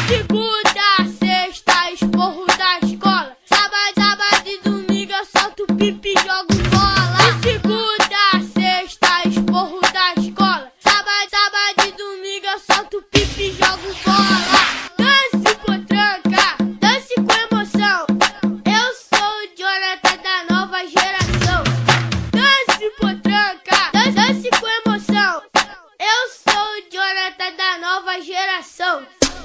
segunda, sexta, esporro da escola. Sábado e domingo eu solto pipi e jogo bola. De segunda, sexta, esporro da escola. Sábado e domingo eu solto pipi e jogo bola. Dance potranca, dance com emoção. Eu sou o Jonathan da nova geração. Dance potranca, dance com emoção. Eu sou o Jonathan da nova geração.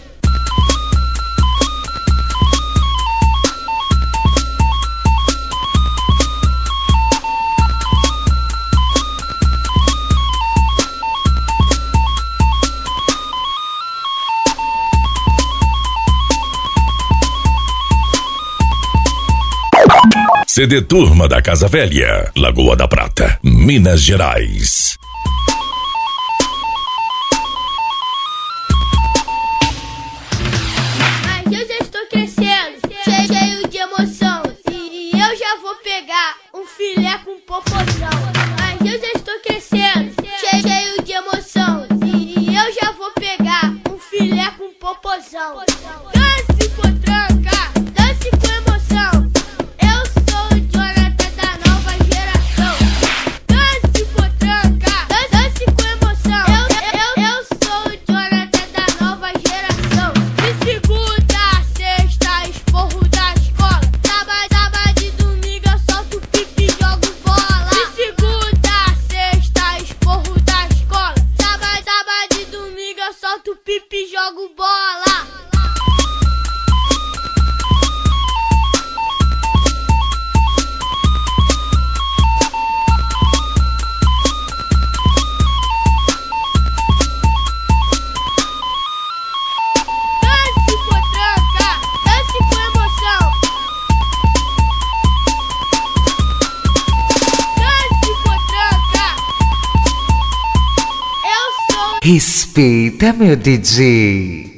CD Turma da Casa Velha, Lagoa da Prata, Minas Gerais. Mas eu já estou crescendo, cheio de emoção. E eu já vou pegar um filé com popozão. Mas eu já estou crescendo, cheio de emoção. E eu já vou pegar um filé com popozão. Dance potranca, dance com emoção. Eu sou o Jonathan da nova geração. Dance potranca, dance com emoção. Eu sou o Jonathan da nova geração. De segunda, sexta, esporro da escola. Sábado e domingo eu solto pipi e jogo bola. De segunda, sexta, esporro da escola. Sábado e domingo eu solto pipi e jogo bola. Dance potranca, dance com emoção. Dance potranca. Eu sou Respeita, meu DJ.